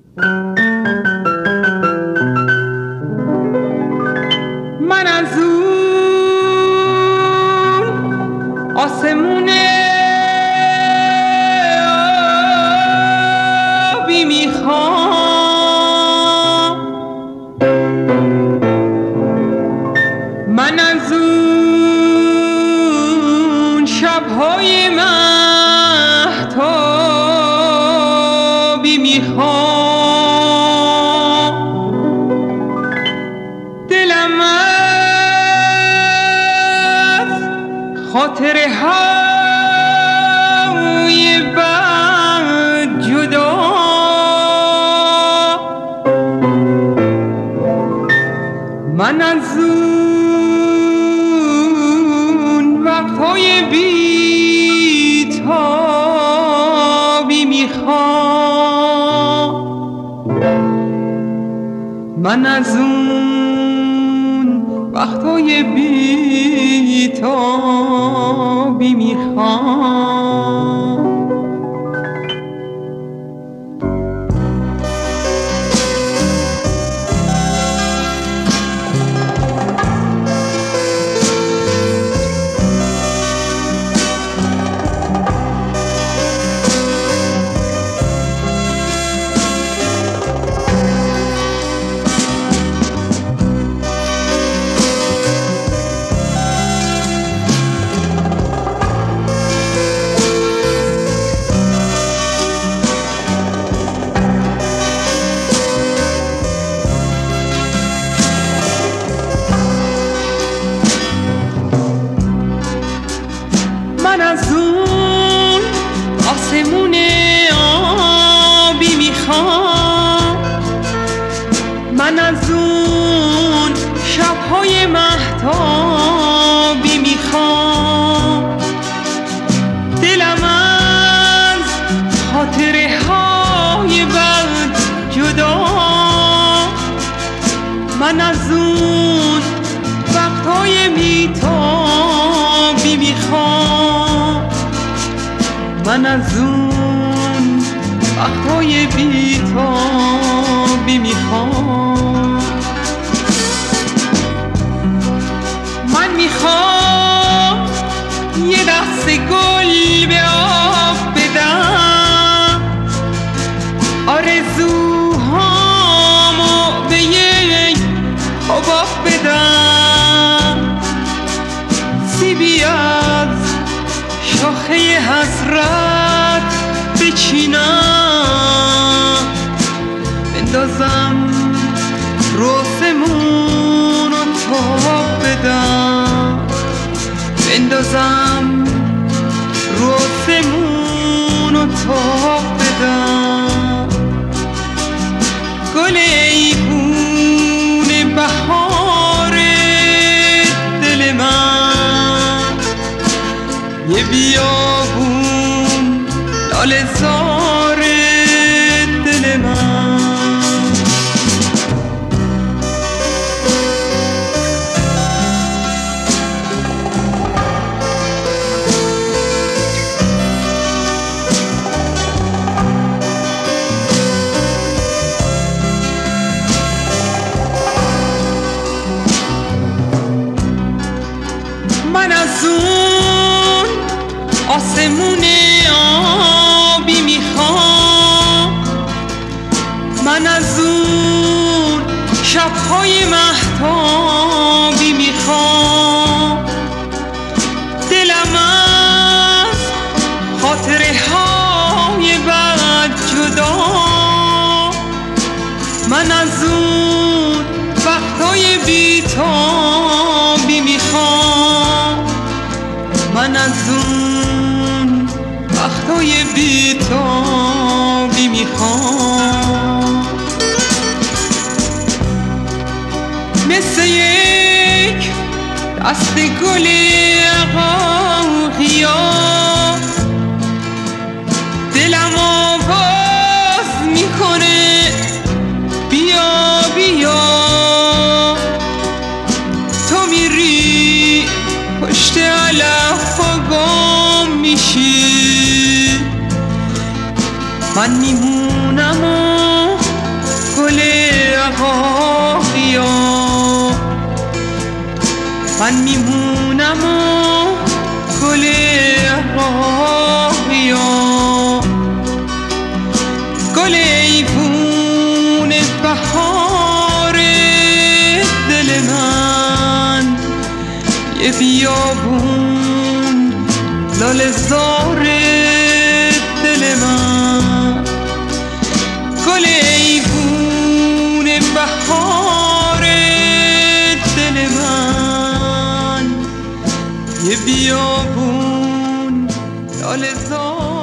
من از اون آسمون آبی میخوام، من از اون شبهای مهتابی میخوام. دلم از خاطره های بد جدا، من از اون وقتهای بی‌تابی میخوام، من از اون وقتهای بی‌تابی میخوام. من از اون آسمون آبی میخوام، من از اون شبهای مهتابی میخوام. دلم از خاطره های بد جدا، من از اون وقتهای بی‌تابی میخوام، من از اون وقتهای بی‌تابی میخوام. من میخوام یه دسته گل به آب بدم، آرزوهامو به یک حباب بدم، سیبی از شاخه حسرت بچینم، بندازم روسمون و تاب بدم، بندازم روسمون و تاب بدم. گل ایوون بهار دل من، یه بیابون لاله زار دل من. من از اون آسمون آبی میخوام، من از اون شبهای مهتابی میخوام. دلم از خاطره های بد جدا، من از اون وقتهای بی‌تابی میخوام، من از اون وقتهای بی‌تابی میخوام. مثل یک دست گل عقاقیا دلم آواز میکنه بیا بیا، تو میری پشت علف و گم میشی، من میمونم و رهایا من میمونم و گل رهایا گل ایوون بهار دل من یه بیابون لاله زار دل من گل ایوون بهار دل من یه بیابون لاله زار